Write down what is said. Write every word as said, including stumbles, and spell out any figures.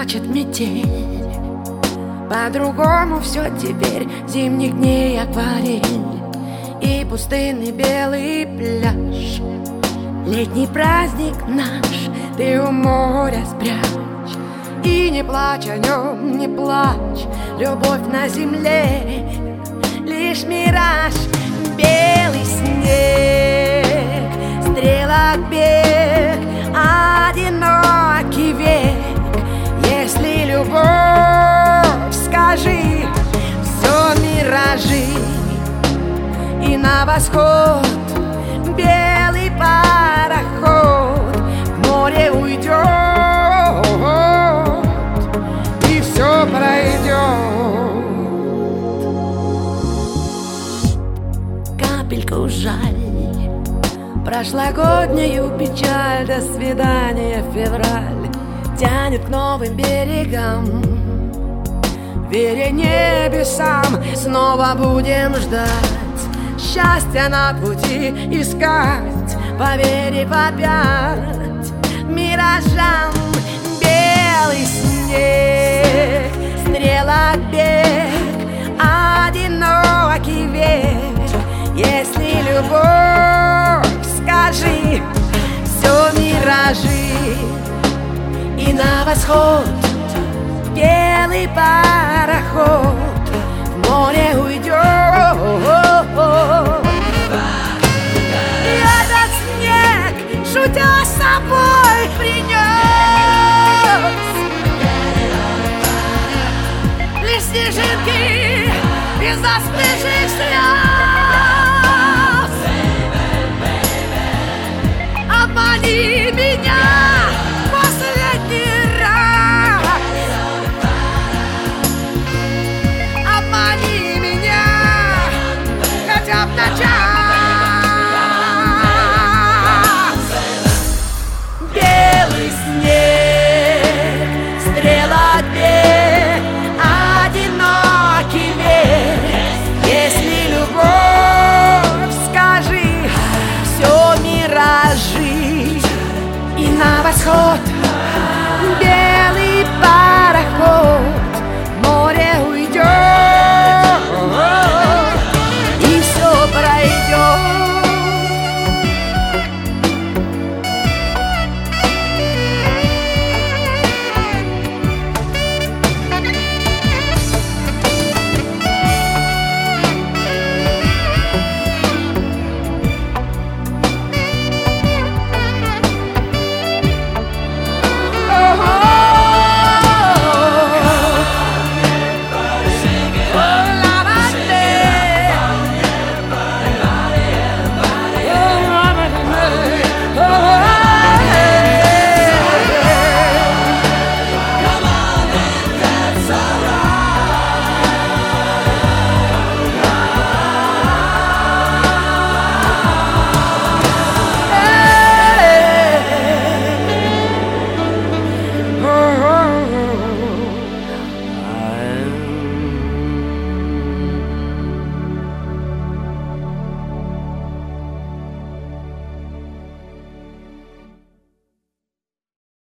плачет метель. По-другому все теперь, зимних дней акварель и пустынный белый пляж. Летний праздник наш ты у моря спрячь. И не плачь о нем, не плачь, любовь на земле лишь мираж. Белый снег, стрелок бег, одинокий век. Если любовь, скажи, все миражи. И на восход белый пароход в море уйдет, и все пройдет. Капельку жаль, прошлогоднюю печаль. До свидания, февраль тянет к новым берегам. Веря небесам, снова будем ждать счастья на пути искать, поверив опять миражам. Белый снег, стрелок бег, одинокий век. Если любовь, скажи, все миражи. И на восход белый пароход в море уйдет. И этот снег, шутя с собой, принес лишь снежинки без вспышек слез. Обмани меня последний раз, обмани меня хотя бы на час. Белый снег, стрелок бег, одинокий век. Если любовь, скажи, все миражи. И на восход белый